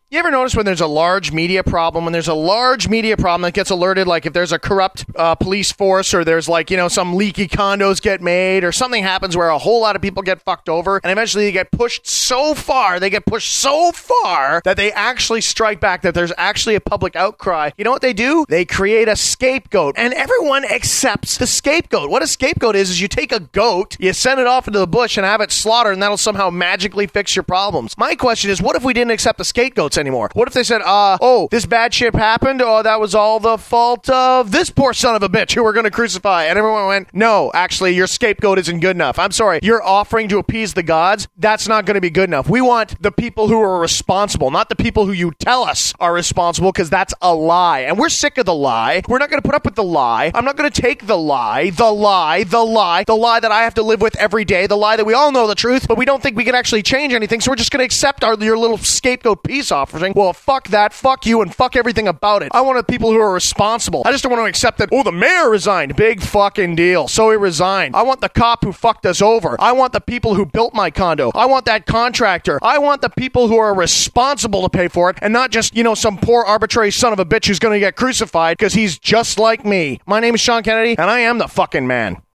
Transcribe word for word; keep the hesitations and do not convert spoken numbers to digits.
You ever notice when there's a large media problem, when there's a large media problem that gets alerted, like if there's a corrupt uh, police force or there's like, you know, some leaky condos get made or something happens where a whole lot of people get fucked over and eventually they get pushed so far, they get pushed so far that they actually strike back, that there's actually a public outcry. You know what they do? They create a scapegoat and everyone accepts the scapegoat. What a scapegoat is, is you take a goat, you send it off into the bush and have it slaughtered and that'll somehow magically fix your problems. My question is, what if we didn't accept the scapegoats anymore? What if they said, uh, oh, this bad shit happened, oh, that was all the fault of this poor son of a bitch who we're going to crucify? And everyone went, no, actually, your scapegoat isn't good enough. I'm sorry, you're offering to appease the gods? That's not going to be good enough. We want the people who are responsible, not the people who you tell us are responsible, because that's a lie. And we're sick of the lie. We're not going to put up with the lie. I'm not going to take the lie, the lie, the lie, the lie that I have to live with every day, the lie that we all know the truth, but we don't think we can actually change anything, so we're just going to accept our your little scapegoat peace offering. Well, fuck that, fuck you, and fuck everything about it. I want the people who are responsible. I just don't want to accept that, oh, the mayor resigned. Big fucking deal. So he resigned. I want the cop who fucked us over. I want the people who built my condo. I want that contractor. I want the people who are responsible to pay for it, and not just, you know, some poor arbitrary son of a bitch who's going to get crucified because he's just like me. My name is Sean Kennedy, and I am the fucking man.